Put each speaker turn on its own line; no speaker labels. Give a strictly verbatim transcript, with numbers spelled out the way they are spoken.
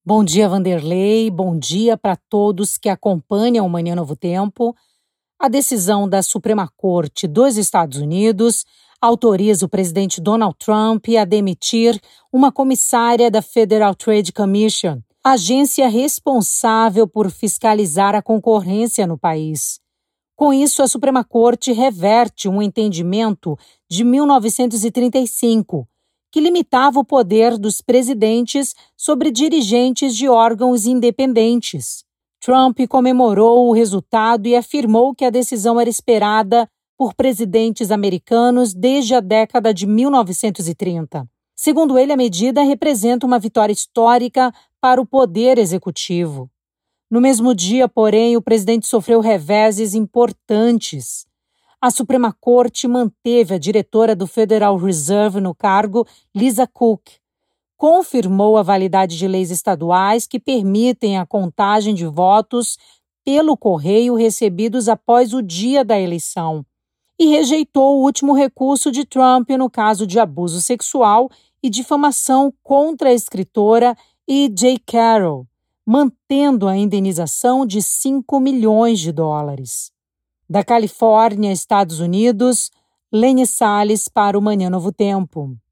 Bom dia, Vanderlei. Bom dia para todos que acompanham o Manhã Novo Tempo. A decisão da Suprema Corte dos Estados Unidos autoriza o presidente Donald Trump a demitir uma comissária da Federal Trade Commission, agência responsável por fiscalizar a concorrência no país. Com isso, a Suprema Corte reverte um entendimento de mil novecentos e trinta e cinco, que limitava o poder dos presidentes sobre dirigentes de órgãos independentes. Trump comemorou o resultado e afirmou que a decisão era esperada por presidentes americanos desde a década de mil novecentos e trinta. Segundo ele, a medida representa uma vitória histórica para o poder executivo. No mesmo dia, porém, o presidente sofreu reveses importantes. A Suprema Corte manteve a diretora do Federal Reserve no cargo, Lisa Cook. Confirmou a validade de leis estaduais que permitem a contagem de votos pelo correio recebidos após o dia da eleição. E rejeitou o último recurso de Trump no caso de abuso sexual e difamação contra a escritora E J Carroll, mantendo a indenização de cinco milhões de dólares. Da Califórnia, Estados Unidos, Lene Salles para o Manhã Novo Tempo.